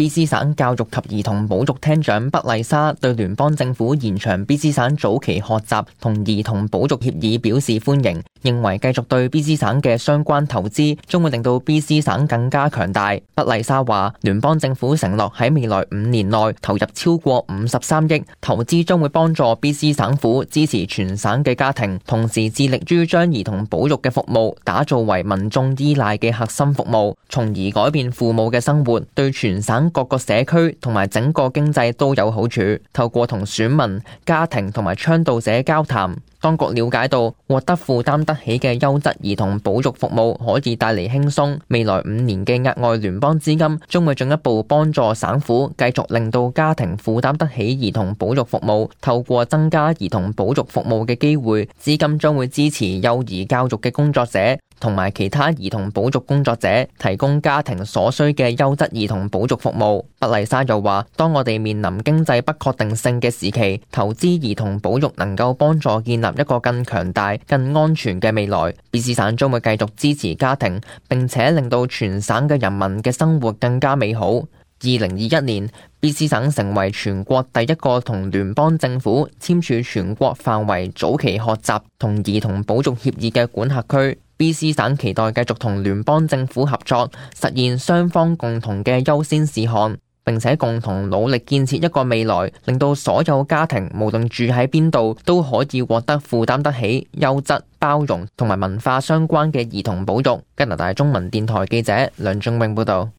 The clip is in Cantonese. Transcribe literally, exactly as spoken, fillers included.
B C 省教育及兒童保育廳長畢麗莎對聯邦政府延長 B C 省早期學習同兒童保育協議表示歡迎，認為繼續對 B C 省嘅相關投資將會令到 B C 省更加強大。畢麗莎話，聯邦政府承諾喺未來五年內投入超過五十三億，投資將會幫助 B C 省府支持全省嘅家庭，同時致力於將兒童保育嘅服務打造為民眾依賴嘅核心服務，從而改變父母嘅生活，對全省各個社區同埋整個經濟都有好處。透過同選民、家庭同埋倡導者交談，當局了解到獲得負擔得起嘅優質兒童保育服務可以帶嚟輕鬆。未來五年嘅額外聯邦資金將會進一步幫助省府繼續令到家庭負擔得起兒童保育服務。透過增加兒童保育服務嘅機會，資金將會支持幼兒教育嘅工作者同埋其他兒童保育工作者，提供家庭所需嘅優質兒童保育服務。畢麗莎又話，當我哋面臨經濟不確定性嘅時期，投資兒童保育能夠幫助建立一個更強大、更安全嘅未來。B C 省將會繼續支持家庭，並且令到全省嘅人民嘅生活更加美好。二零二一年，B C 省成為全國第一個同聯邦政府簽署全國範圍早期學習同兒童保育協議嘅管轄區。B C 省期待繼續同聯邦政府合作，實現雙方共同嘅優先事項，並且共同努力建設一個未來，令到所有家庭無論住喺邊度都可以獲得負擔得起、優質、包容同埋文化相關嘅兒童保育。加拿大中文電台記者梁仲穎報導。